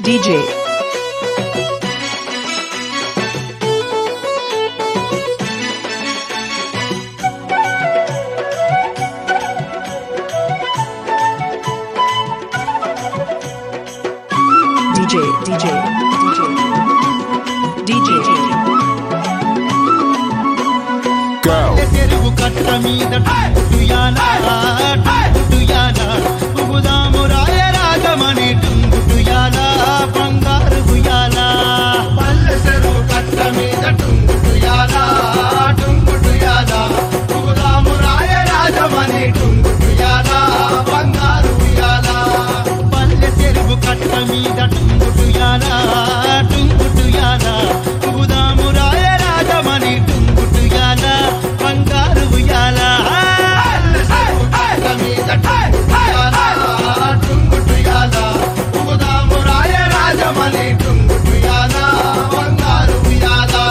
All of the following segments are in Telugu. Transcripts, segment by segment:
DJ చెరువు కట్ట మీద టుంగుటుయాలా టుంగుటుయాలా ఉగుదాము రాయ రాగమణి టుంగుటుయాలా బంగారు గుయాలా పల్లె చెరువు కట్ట మీద టుంగుటుయాలా టుంగుటుయాలా ఉగుదాము రాయ రాగమణి టుంగుటుయాలా బంగారు గుయాలా పల్లె చెరువు కట్ట మీద టుంగుటుయాలా టుంగుటుయాలా ఉగుదాము రాయ రాగమణి టుంగుటుయాలా బంగారు ఉయ్యాలా టుంగుటుయాలా ఉగుదాము రాయ రాజమణి టుంగుటుయాలా బంగారు ఉయ్యాలా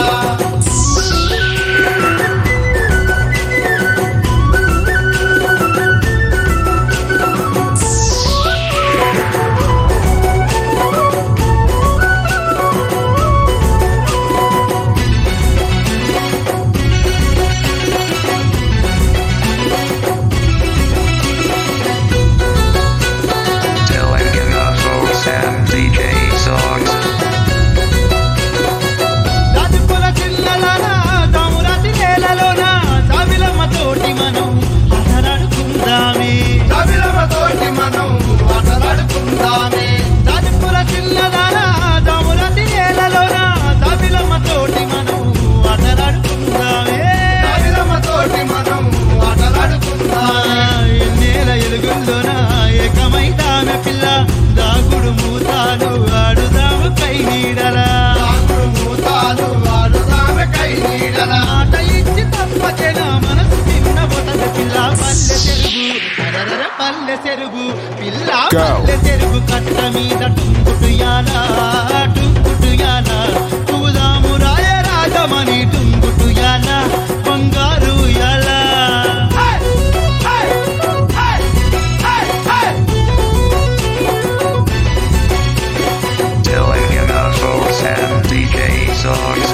ఏకమైతామె పిల్ల దాగుడు మూతాలు ఆడుదాము కై నీడలా దాగుడు మూతాలు ఆడుదాము కై నీడలా ఆట ఇచ్చి తప్పచెన మనసు చిన్న బొటద పిల్ల పల్లె చెరుగు అరర పల్లె చెరుగు పిల్ల పల్లె చెరుగు కట్ట మీద టుంగుటుయాలా టుంగుటుయాలా పూదాము రాయ రాజమణి టుంగుటుయాలా బంగారు ఉయ్యాలా DJ songs.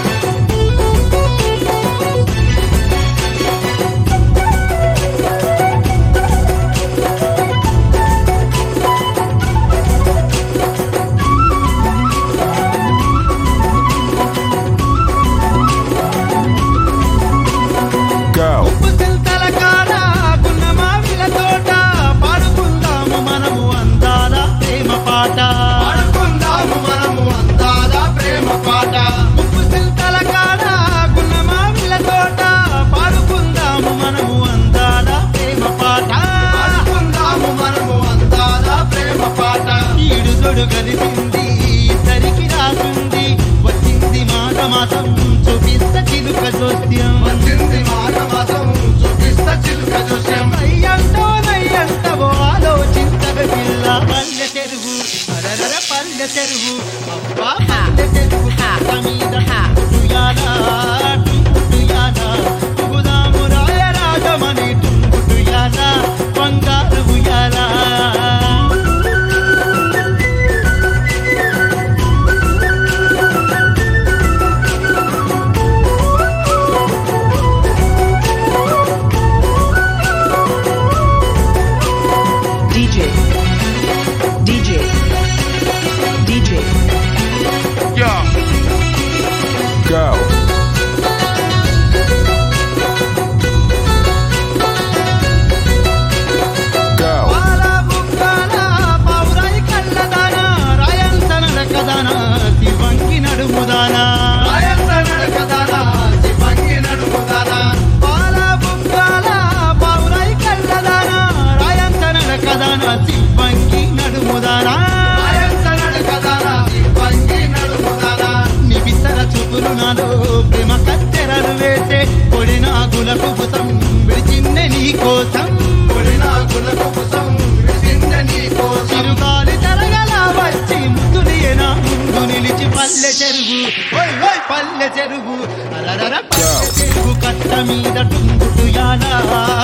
కలిసింది ఇద్దరికి రాకుంది వచ్చింది మాట మాసం చూపిస్తా చిలుక జోస్యం వచ్చింది మాట మాసం చూపిస్తా చిలుక జోస్యం నయ్యంటవో ఆలోచించవే పిల్ల పల్లె చెరువు అరర పల్లె చెరువు అబ్బా పల్లె చెరువు కట్ట మీద టుంగుటుయాలా టుంగుటుయాలా ఉగుదాము రాయ రాజమణి టుంగుటుయాలా బంగారు ఉయ్యాలా ప్రేమ కత్తెరలు వేసే పొడినాగులకు కుసం విడిచిందే నీ కోసం పొడినాగులకు కుసం విడిచిందే నీ కోసం చిరుగాలి తరగల వచ్చి ముద్దులియనా ముందు నిలిచి పల్లె చెరువు పల్లె చెరువు అరర పల్లె చెరువు కట్ట మీద టుంగుటుయాలా